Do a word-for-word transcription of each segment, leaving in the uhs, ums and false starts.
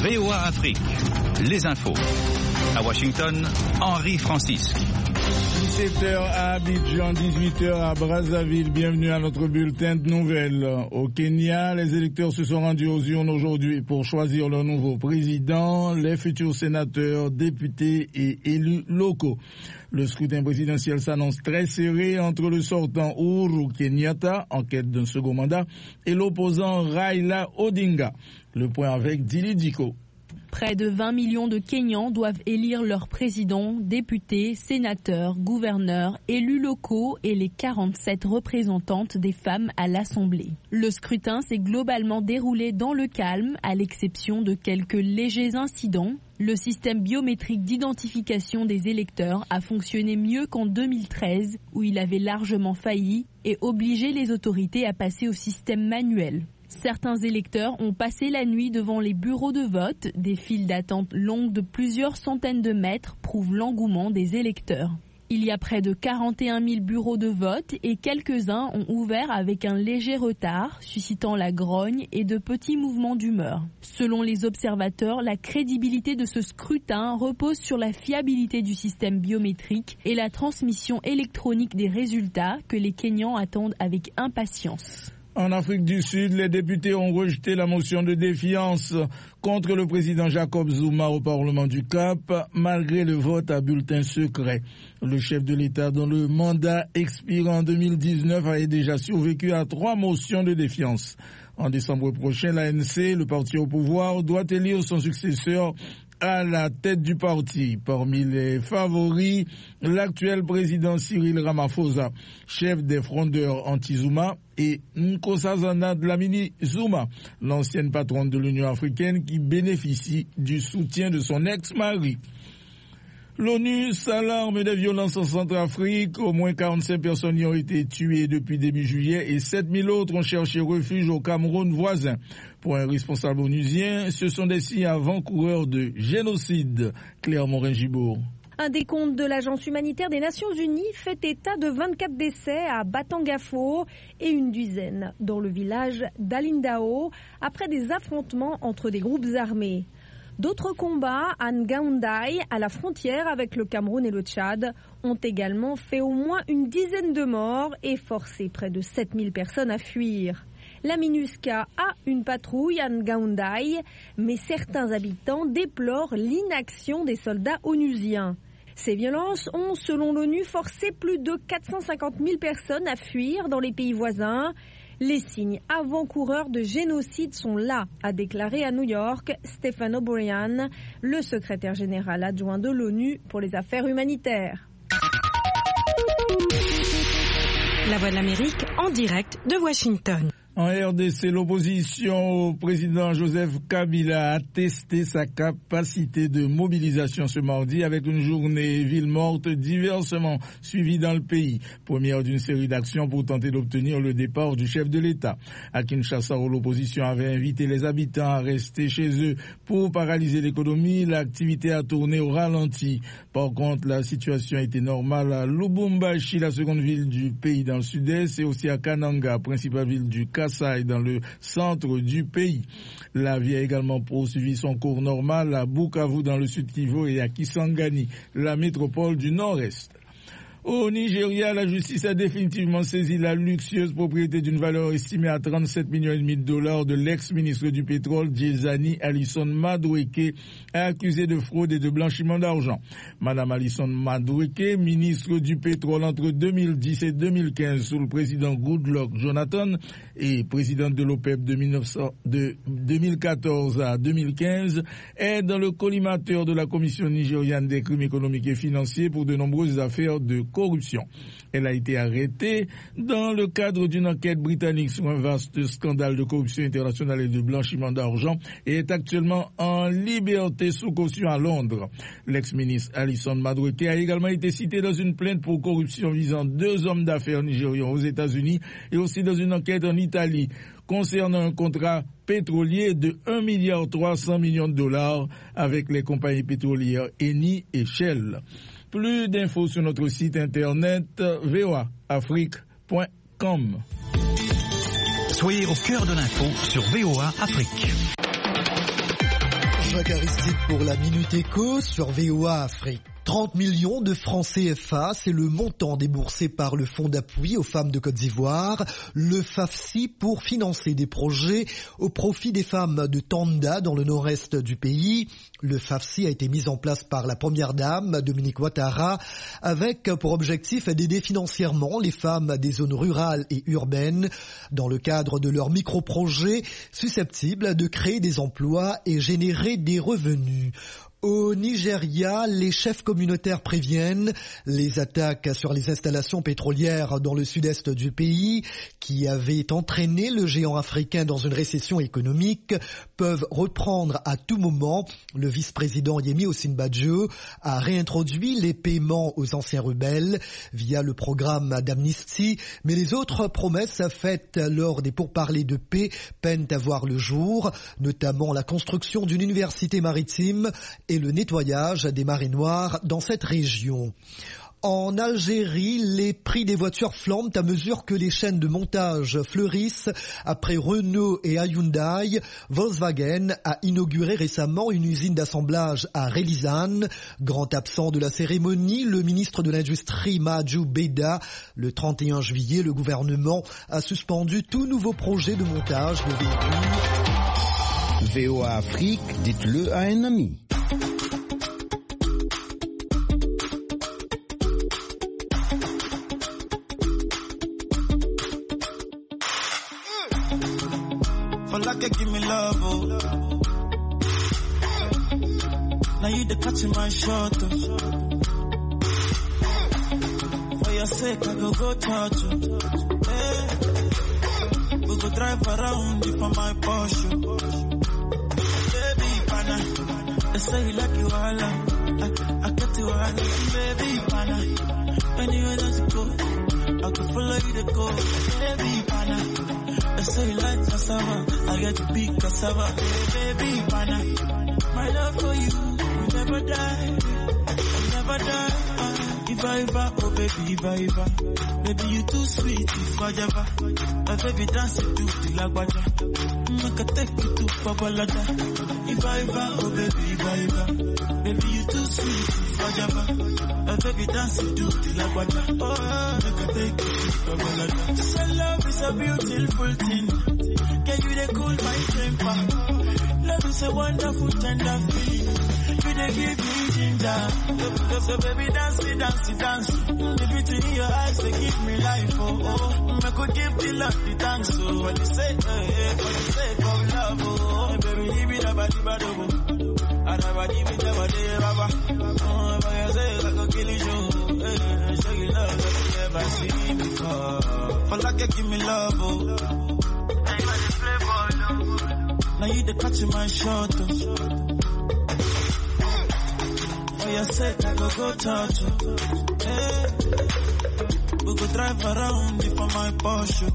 V O A Afrique, les infos. À Washington, Henri Francisque. dix-sept heures à Abidjan, dix-huit heures à Brazzaville. Bienvenue à notre bulletin de nouvelles. Au Kenya, les électeurs se sont rendus aux urnes aujourd'hui pour choisir leur nouveau président, les futurs sénateurs, députés et élus locaux. Le scrutin présidentiel s'annonce très serré entre le sortant Uhuru Kenyatta, en quête d'un second mandat, et l'opposant Raila Odinga. Le point avec Dili Diko. Près de vingt millions de Kenyans doivent élire leurs présidents, députés, sénateurs, gouverneurs, élus locaux et les quarante-sept représentantes des femmes à l'Assemblée. Le scrutin s'est globalement déroulé dans le calme, à l'exception de quelques légers incidents. Le système biométrique d'identification des électeurs a fonctionné mieux qu'en deux mille treize, où il avait largement failli et obligé les autorités à passer au système manuel. Certains électeurs ont passé la nuit devant les bureaux de vote. Des files d'attente longues de plusieurs centaines de mètres prouvent l'engouement des électeurs. Il y a près de quarante et un mille bureaux de vote et quelques-uns ont ouvert avec un léger retard, suscitant la grogne et de petits mouvements d'humeur. Selon les observateurs, la crédibilité de ce scrutin repose sur la fiabilité du système biométrique et la transmission électronique des résultats que les Kenyans attendent avec impatience. En Afrique du Sud, les députés ont rejeté la motion de défiance contre le président Jacob Zuma au Parlement du Cap, malgré le vote à bulletin secret. Le chef de l'État, dont le mandat expire en deux mille dix-neuf, avait déjà survécu à trois motions de défiance. En décembre prochain, l'A N C, le parti au pouvoir, doit élire son successeur à la tête du parti. Parmi les favoris, l'actuel président Cyril Ramaphosa, chef des frondeurs anti-Zuma, et Nkosazana Dlamini Zuma, l'ancienne patronne de l'Union africaine qui bénéficie du soutien de son ex-mari. L'ONU s'alarme des violences en Centrafrique. Au moins quarante-cinq personnes y ont été tuées depuis début juillet et sept mille autres ont cherché refuge au Cameroun voisin. Pour un responsable onusien, ce sont des signes avant-coureurs de génocide. Claire Morin-Gibourg. Un décompte de l'Agence humanitaire des Nations Unies fait état de vingt-quatre décès à Batangafo et une dizaine dans le village d'Alindao après des affrontements entre des groupes armés. D'autres combats à Ngaoundai, à la frontière avec le Cameroun et le Tchad, ont également fait au moins une dizaine de morts et forcé près de sept mille personnes à fuir. La MINUSCA a une patrouille à Ngaoundai, mais certains habitants déplorent l'inaction des soldats onusiens. Ces violences ont, selon l'ONU, forcé plus de quatre cent cinquante mille personnes à fuir dans les pays voisins. Les signes avant-coureurs de génocide sont là, a déclaré à New York Stephen O'Brien, le secrétaire général adjoint de l'ONU pour les affaires humanitaires. La Voix de l'Amérique en direct de Washington. En R D C, l'opposition au président Joseph Kabila a testé sa capacité de mobilisation ce mardi avec une journée ville morte diversement suivie dans le pays. Première d'une série d'actions pour tenter d'obtenir le départ du chef de l'État. À Kinshasa, où l'opposition avait invité les habitants à rester chez eux pour paralyser l'économie, l'activité a tourné au ralenti. Par contre, la situation était normale à Lubumbashi, la seconde ville du pays dans le sud-est, et aussi à Kananga, principale ville du Kasaï, dans le centre du pays. La vie a également poursuivi son cours normal à Bukavu dans le sud Kivu et à Kisangani, la métropole du nord-est. Au Nigeria, la justice a définitivement saisi la luxueuse propriété d'une valeur estimée à trente-sept millions et demi de dollars de l'ex-ministre du pétrole, Diezani Alison Madueke, accusé de fraude et de blanchiment d'argent. Madame Alison Madueke, ministre du pétrole entre deux mille dix et deux mille quinze sous le président Goodluck Jonathan et présidente de l'OPEP de, de deux mille quatorze à deux mille quinze, est dans le collimateur de la Commission nigériane des crimes économiques et financiers pour de nombreuses affaires de corruption. Elle a été arrêtée dans le cadre d'une enquête britannique sur un vaste scandale de corruption internationale et de blanchiment d'argent et est actuellement en liberté sous caution à Londres. L'ex-ministre Alison Madueke a également été citée dans une plainte pour corruption visant deux hommes d'affaires nigérians aux États-Unis et aussi dans une enquête en Italie concernant un contrat pétrolier de un milliard trois cents millions de dollars avec les compagnies pétrolières Eni et Shell. Plus d'infos sur notre site internet v o a afrique point com. Soyez au cœur de l'info sur V O A Afrique. Jacques Aristide pour la Minute Éco sur V O A Afrique. trente millions de francs C F A, c'est le montant déboursé par le Fonds d'appui aux femmes de Côte d'Ivoire, le F A F S I, pour financer des projets au profit des femmes de Tanda dans le nord-est du pays. Le F A F S I a été mis en place par la première dame, Dominique Ouattara, avec pour objectif d'aider financièrement les femmes des zones rurales et urbaines dans le cadre de leurs micro-projets susceptibles de créer des emplois et générer des revenus. Au Nigeria, les chefs communautaires préviennent les attaques sur les installations pétrolières dans le sud-est du pays qui avaient entraîné le géant africain dans une récession économique peuvent reprendre à tout moment. Le vice-président Yemi Osinbajo a réintroduit les paiements aux anciens rebelles via le programme d'amnistie, mais les autres promesses faites lors des pourparlers de paix peinent à voir le jour, notamment la construction d'une université maritime et le nettoyage des marées noires dans cette région. En Algérie, les prix des voitures flambent à mesure que les chaînes de montage fleurissent. Après Renault et Hyundai, Volkswagen a inauguré récemment une usine d'assemblage à Relizane. Grand absent de la cérémonie, le ministre de l'Industrie Mahjou Beda. Le trente et un juillet, le gouvernement a suspendu tout nouveau projet de montage de véhicules. V O A Afrique, dites-le à un ami. Like give me love, oh. Now you the catching my shot, oh. For your sake, I go go touch you. Hey. We go drive around you for my Porsche. Baby, pana, they say you like you all, I, I get you all, baby, pana. Anywhere that you go, I can follow you to go, baby, pana. I say you like cassava, I get to be cassava, hey, baby, pana. My love for you will never die, will never die. Uh, if I ever, oh baby, if I ever, baby you too sweet, if I ever, my baby dance it to the lagwaja, make a take you to Babalada. If I ever, oh baby, if I ever, baby you too sweet, if I ever, my baby dance it to the lagwaja, oh make a take you to Babalada. So love is a beautiful thing. Can you they cool my temper? Love is a wonderful tender feeling. You they give me ginger. So baby dance it, dance it, dance it. The beauty in your eyes they give me life. Oh oh, I could give the love the thanks. Oh, what you say? Hey, hey, what you say? Come love. Oh, hey, baby, leave it up, body, body, body. I never give it up, body, baba. Oh, if I say I go kill you, hey, show you love that you never seen before. For like you give me love. Oh. Now you the catching my shot, oh. For your sake, I go go touch you. Hey. We go drive around you for my Porsche.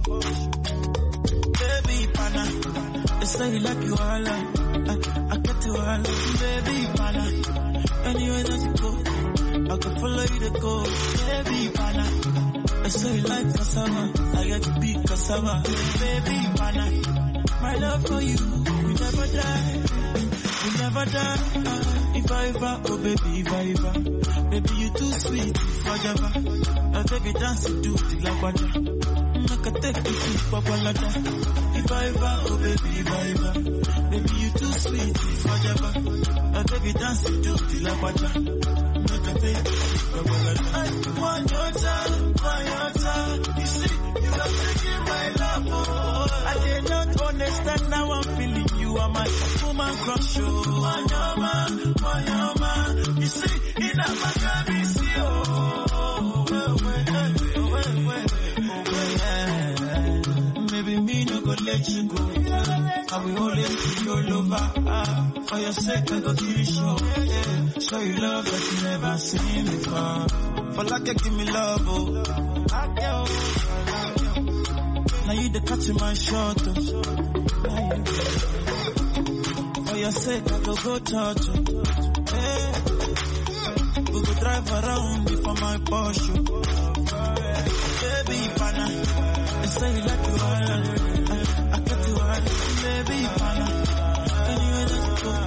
Baby, pana, they say you like you all, I, I get you all, baby, pana. Anywhere that you go, I can follow you to go, baby, pana. They say you like cassava, I get to be cassava, baby, pana. My love for you will never die, will never die. Uh, if I ever, oh baby, if I ever, baby you too sweet, if I ever, uh, baby dance it to the lagwaja, make a take you to Babalada. If I ever, oh baby, if I ever, baby you too sweet, if I ever, uh, baby dance it to the lagwaja, make a take you to Babalada. I want your time, want your time. You see, you are taking my love, oh. I did not understand, now I'm feeling you are my woman crush, oh. Wanyama, wanyama, you see, in a magabi, see, oh. Maybe me no go let you go. I will always be your lover. Ah, for your sake, I go to you show. Yeah. Show you love that you never seen before. For like you give me love, oh. Now you the catching my shot, oh. For your sake, I go go touch you. Hey. We go drive around you for my Porsche. Baby, pana, they say you like you all, I, I get you all, baby, pana.